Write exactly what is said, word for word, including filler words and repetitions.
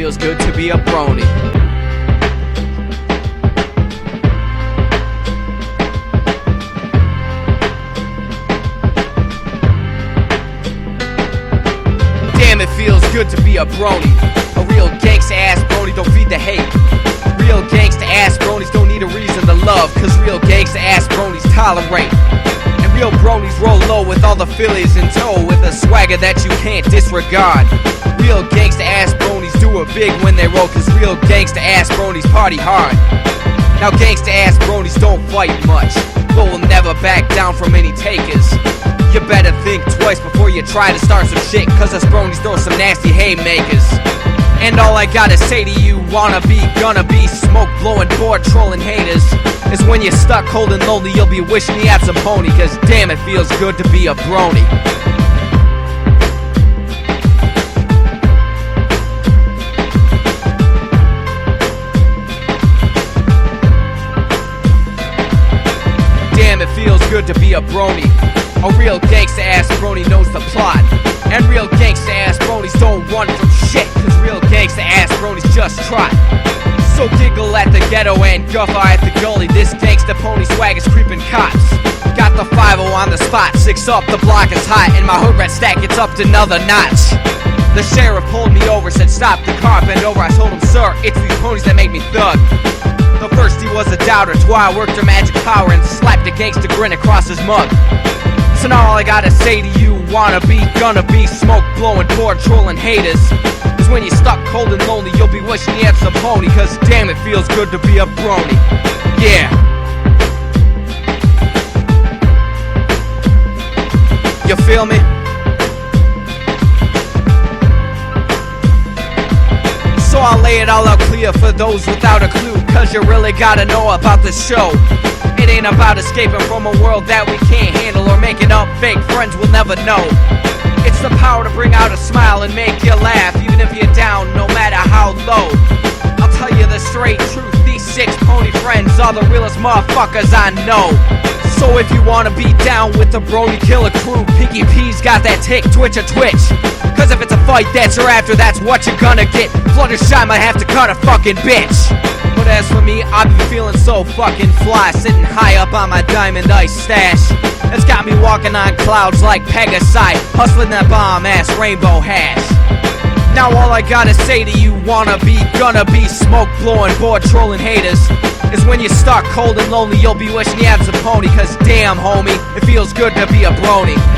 feels good to be a brony. Damn, it feels good to be a brony. A real gangsta ass brony, don't feed the hate. Real gangsta ass bronies don't need a reason to love, cause real gangsta ass bronies tolerate. And real bronies roll low with all the Phillies in tow, with a swagger that you can't disregard. Real gangsta ass bronies do it big when they roll, cause real gangsta ass bronies party hard. Now gangsta ass bronies don't fight much, but will never back down from any takers. You better think twice before you try to start some shit, cause us bronies throw some nasty haymakers. And all I gotta say to you wanna be, gonna be, smoke blowing, bored trolling haters, is when you're stuck cold and lonely, you'll be wishing you had some pony, cause damn, it feels good to be a brony. Damn, it feels good to be a brony. A real gangsta ass brony knows the plot. And real gangsta ass bronies don't run from shit, cause real gangsta ass bronies just trot. So giggle at the ghetto and guffaw at the gully. This gangsta pony swag is creeping cops. Got the five oh on the spot, six up, the block is hot, and my hood rat stack gets up to another notch. The sheriff pulled me over, said stop the car, bend over. I told him, sir, it's these ponies that make me thug. The first he was a doubter, that's why I worked her magic power and slapped a gangsta grin across his mug. So now all I gotta say to you, wanna be, gonna be, smoke blowing, bored trolling haters, is when you're stuck cold and lonely, you'll be wishing you had some pony, cause damn, it feels good to be a brony. Yeah. You feel me? So I'll lay it all out clear for those without a clue, cause you really gotta know about this show. It ain't about escaping from a world that we can't handle, or making up fake friends we'll never know. It's the power to bring out a smile and make you laugh, even if you're down, no matter how low. I'll tell you the straight truth, these six pony friends are the realest motherfuckers I know. So if you wanna be down with the Brony Killer crew, Pinky P's got that tick, twitch or twitch. Cause if it's a fight that you're after, that's what you're gonna get. Fluttershy might have to cut a fucking bitch. But as for me, I've been feeling so fucking fly, sitting high up on my diamond ice stash. It's got me walking on clouds like Pegasi, hustling that bomb-ass rainbow hash. Now all I gotta say to you, wanna be, gonna be, smoke blowing, bored trolling haters, is when you're stuck cold and lonely, you'll be wishing you had some pony, cause damn homie, it feels good to be a brony.